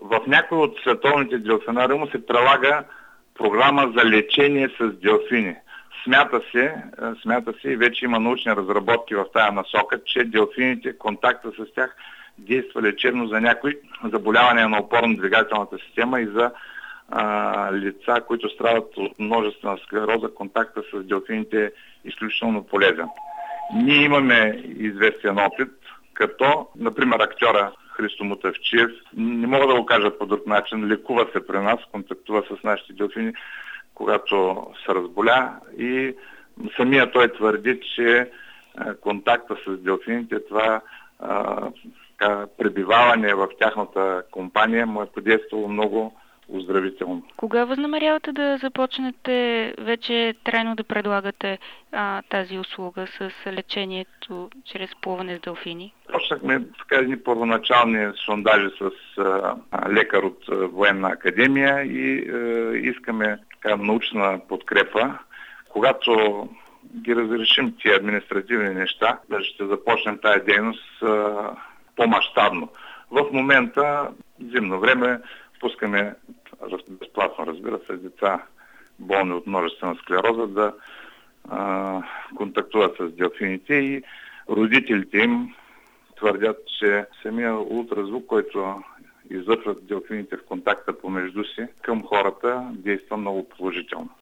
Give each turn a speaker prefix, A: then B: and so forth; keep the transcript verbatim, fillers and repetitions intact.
A: В някои от световните делфинариуми се прилага програма за лечение с делфини. Смята се, смята се и вече има научни разработки в тая насока, че делфините, контакта с тях действа лечебно за някои заболявания на опорно-двигателната система и за а, лица, които страдат от множествена склероза. Контакта с делфините е изключително полезен. Ние имаме известен опит, като, например, актьора Христо Мутавчиев, не мога да го кажа по друг начин, лекува се при нас, контактува с нашите делфини, когато се разболя, и самия той твърди, че контакта с делфините, това а, пребиваване в тяхната компания му е подействало много оздравително.
B: Кога възнамерявате да започнете вече трайно да предлагате а, тази услуга с лечението чрез плуване с делфини?
A: Почнахме така едни първоначални сондажи с а, лекар от а, Военна академия и а, искаме така научна подкрепа. Когато ги разрешим тия административни неща, да ще започнем тая дейност а, по-мащабно. В момента, зимно време, пускаме безплатно, разбира се, деца болни от множествена склероза да а, контактуват с делфините, и родителите им твърдят, че самия ултразвук, който излъчват делфините в контакта помежду си към хората, действа много положително.